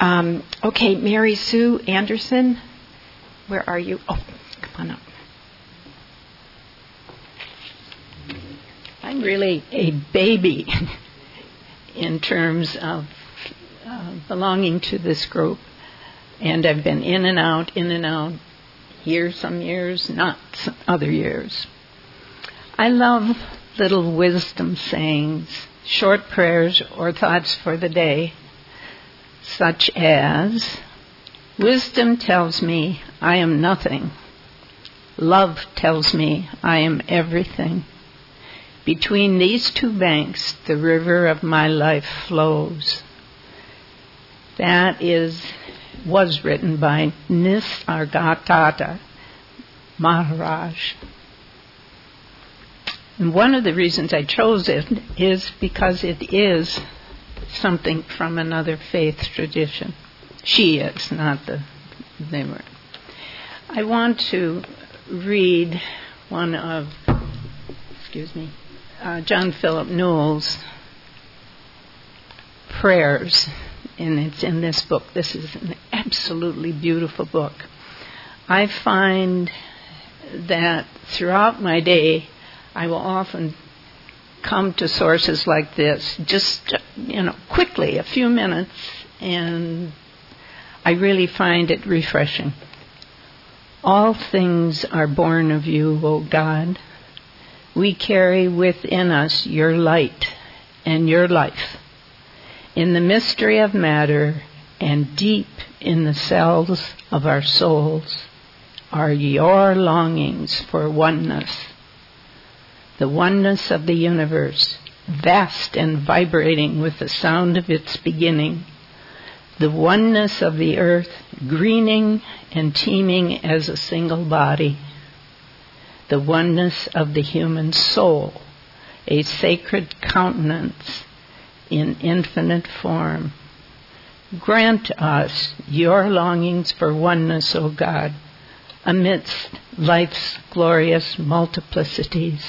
Okay, Mary Sue Anderson, where are you? Oh, come on up. I'm really a baby in terms of belonging to this group. And I've been in and out, here some years, not some other years. I love little wisdom sayings, short prayers or thoughts for the day, such as, wisdom tells me I am nothing. Love tells me I am everything. Between these two banks, the river of my life flows. That was written by Nisargadatta Maharaj. And one of the reasons I chose it is because it is something from another faith tradition. She is, not they were. I want to read one of, John Philip Newell's prayers, and it's in this book. This is an absolutely beautiful book. I find that throughout my day, I will often come to sources like this, just, quickly, a few minutes, and I really find it refreshing. All things are born of you, O God. We carry within us your light and your life. In the mystery of matter and deep in the cells of our souls are your longings for oneness. The oneness of the universe, vast and vibrating with the sound of its beginning. The oneness of the earth, greening and teeming as a single body. The oneness of the human soul, a sacred countenance in infinite form. Grant us your longings for oneness, O God, amidst life's glorious multiplicities.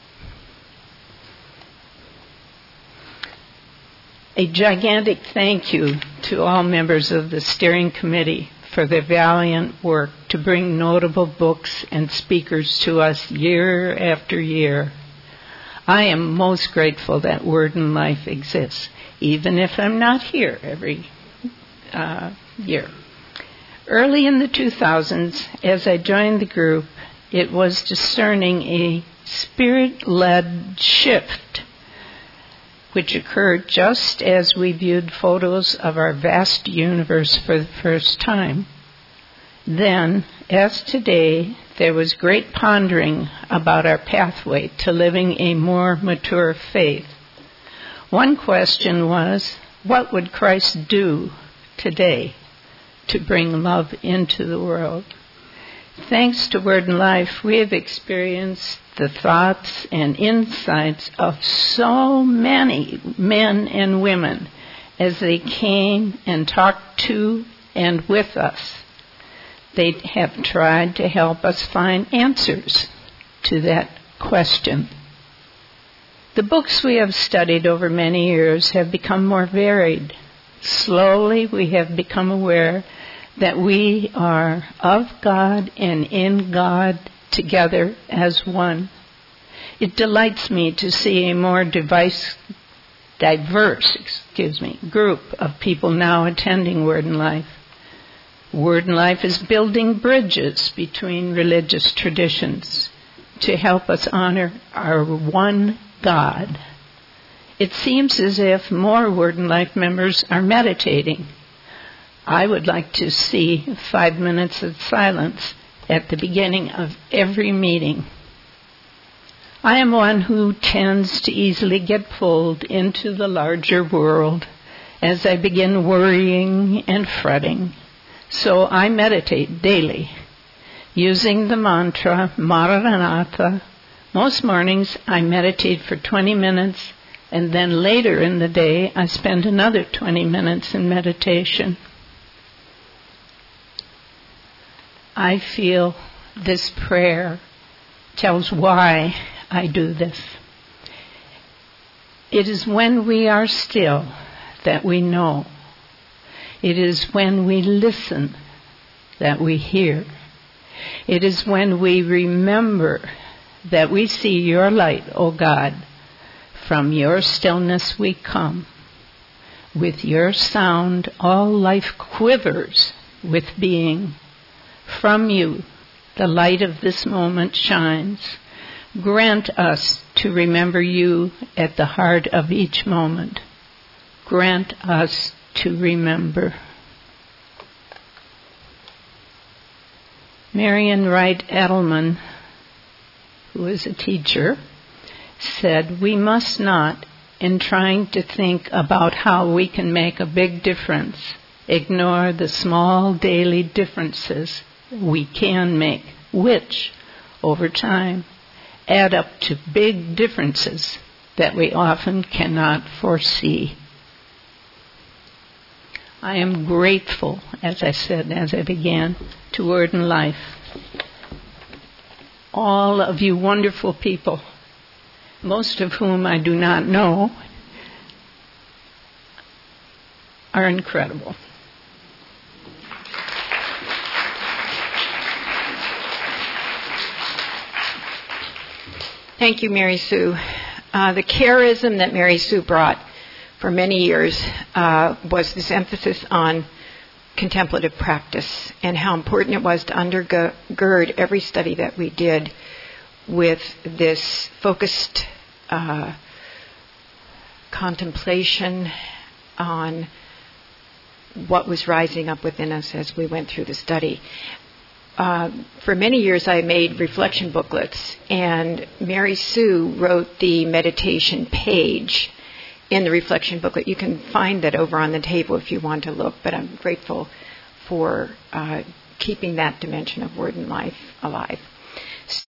A gigantic thank you to all members of the steering committee for their valiant work to bring notable books and speakers to us year after year. I am most grateful that Word and Life exists, even if I'm not here every year. Early in the 2000s, as I joined the group, it was discerning a spirit-led shift which occurred just as we viewed photos of our vast universe for the first time. Then, as today, there was great pondering about our pathway to living a more mature faith. One question was, what would Christ do today to bring love into the world? Thanks to Word and Life, we have experienced the thoughts and insights of so many men and women as they came and talked to and with us. They have tried to help us find answers to that question. The books we have studied over many years have become more varied. Slowly we have become aware that we are of God and in God together as one. It delights me to see a more diverse group of people now attending Word and Life. Word and Life is building bridges between religious traditions to help us honor our one God. It seems as if more Word and Life members are meditating. I would like to see 5 minutes of silence at the beginning of every meeting. I am one who tends to easily get pulled into the larger world as I begin worrying and fretting. So I meditate daily, using the mantra Maranatha. Most mornings I meditate for 20 minutes, and then later in the day I spend another 20 minutes in meditation. I feel this prayer tells why I do this. It is when we are still that we know. It is when we listen that we hear. It is when we remember that we see your light, O God. From your stillness we come. With your sound all life quivers with being. From you the light of this moment shines. Grant us to remember you at the heart of each moment. Grant us to remember. Marian Wright Edelman, who is a teacher, said, "We must not, in trying to think about how we can make a big difference, ignore the small daily differences we can make, which, over time, add up to big differences that we often cannot foresee." I am grateful, as I said, as I began, to Word and Life. All of you wonderful people, most of whom I do not know, are incredible. Thank you, Mary Sue. The charism that Mary Sue brought for many years was this emphasis on contemplative practice and how important it was to undergird every study that we did with this focused contemplation on what was rising up within us as we went through the study. For many years I made reflection booklets, and Mary Sue wrote the meditation page in the reflection booklet. You can find that over on the table if you want to look, but I'm grateful for keeping that dimension of Word and Life alive.